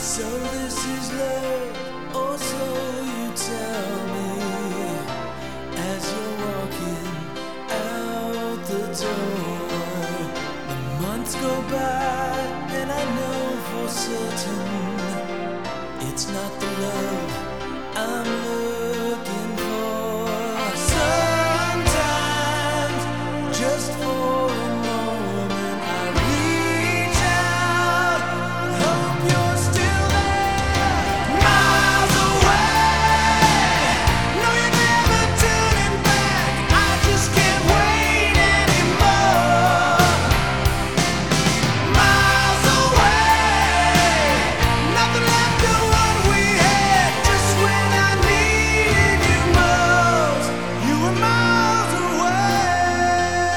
So this is love, or so you tell me, as you're walking out the door. The months go by and I know for certain it's not the love I'm looking for. Sometimes, just for a moment, I reach out, hope you're still there, miles away. No, you're never turning back. I just can't wait anymore. Miles away, nothing left of what we had. Just when I needed you most, you were miles away.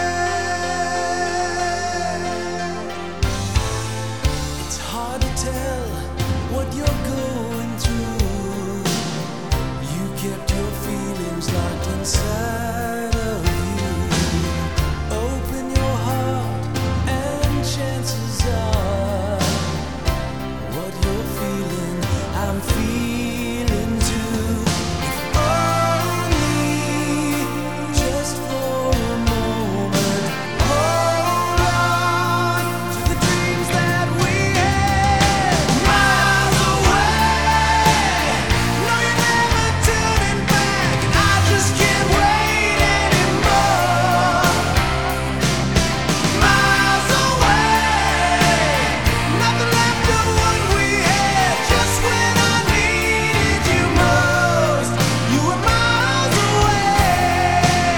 It's hard to tell what you're going through. You kept your feelings locked inside of you. Open your heart and chances are what you're feeling, I'm feeling too. If only just for a moment, hold on to the dreams that we had. Miles away, no, you're never turning back. I just can't wait anymore. Miles away, nothing left of what we had. Just when I needed you most, you were miles away.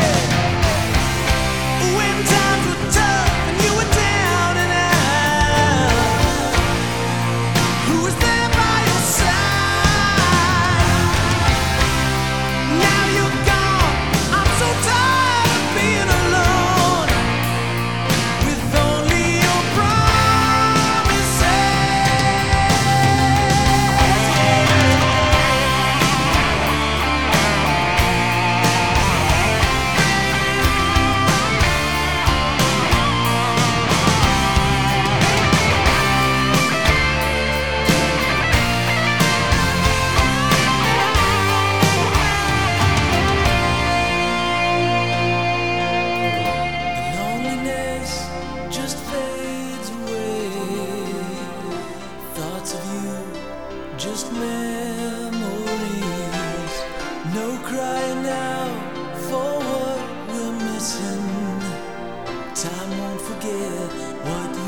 When times were tough and you were down and out, who was there by your side? Now you're gone, I'm so tired of being alone, with only your promises. The loneliness just fades away. Thoughts of you, just memories. No crying now for what we're missing. Time won't forget what